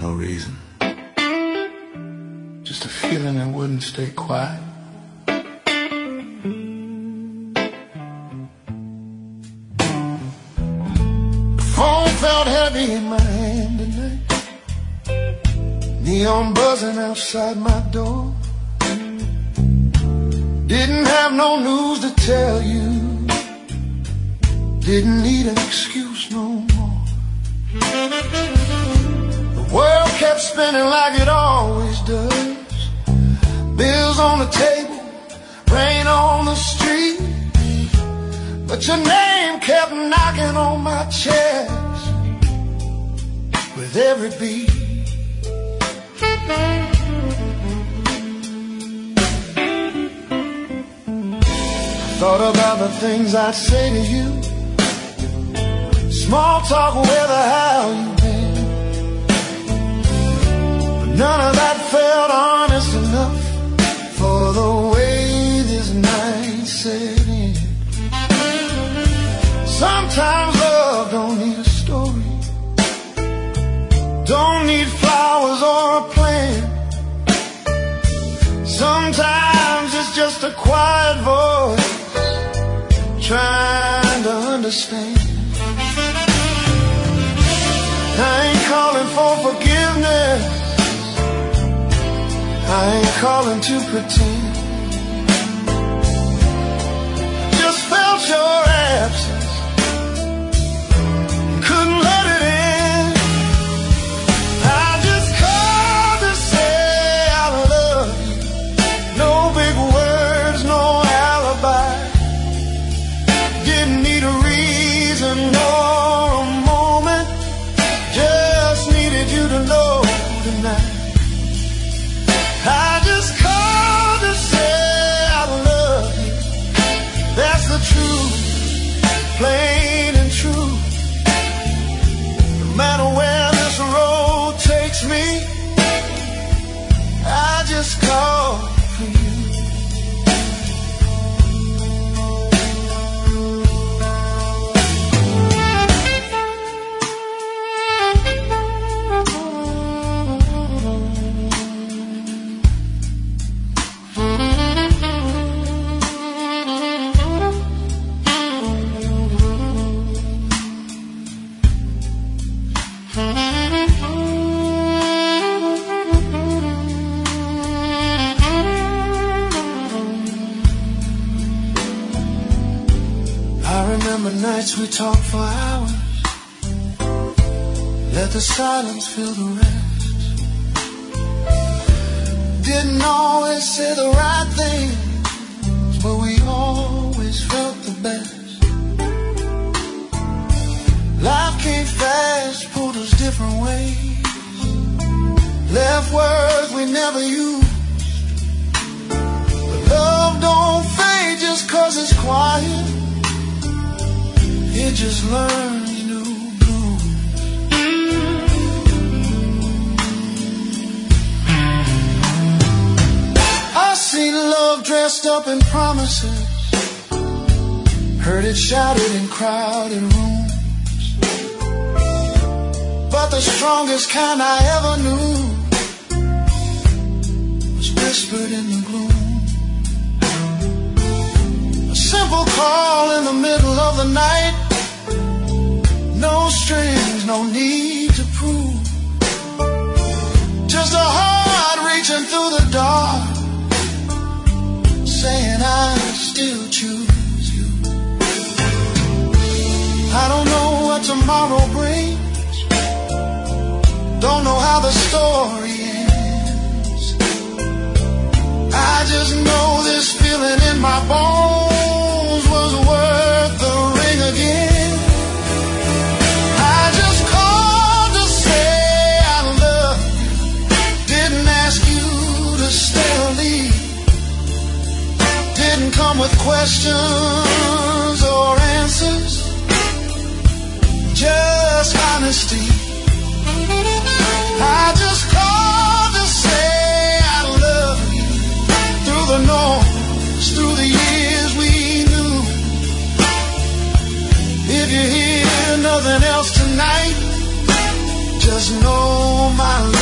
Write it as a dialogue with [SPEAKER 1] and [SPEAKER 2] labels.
[SPEAKER 1] no reason. Just a feeling that wouldn't stay quiet. The phone felt heavy in my hand tonight. Neon buzzing outside my door. Didn't have no news to tell you. Didn't need an excuse no more. The world kept spinning like it always does. Bills on the table, rain on the street. But your name kept knocking on my chest with every beat. Thought about the things I'd say to you. Small talk, where the hell you been? But none of that felt honest enough for the way this night set in. Sometimes love don't need a story, don't need flowers or a plan. Sometimes it's just a quiet voice trying to understand. I ain't calling for forgiveness, I ain't calling to pretend. Just felt your absence, couldn't let it in. I just called to say I love you. No big words, no alibi. Didn't need a reason nor a moment. Just needed you to know tonight. I just called to say I love you. That's the truth, plain and true. No matter where this road takes me, I just called for you. Nights we talked for hours, let the silence fill the rest. Didn't always say the right things, but we always felt the best. Life came fast, pulled us different ways, left words we never used. But love don't fade just 'cause it's quiet. It just learns new blues. I seen love dressed up in promises, heard it shouted in crowded rooms. But the strongest kind I ever knew was whispered in the gloom. A simple call in the middle of the night. No strings, no need to prove. Just a heart reaching through the dark, saying I still choose you. I don't know what tomorrow brings, don't know how the story ends. I just know this feeling in my bones was worth the ring again. Come with questions or answers, just honesty. I just called to say I love you. Through the noise, through the years we knew. If you hear nothing else tonight, just know my love.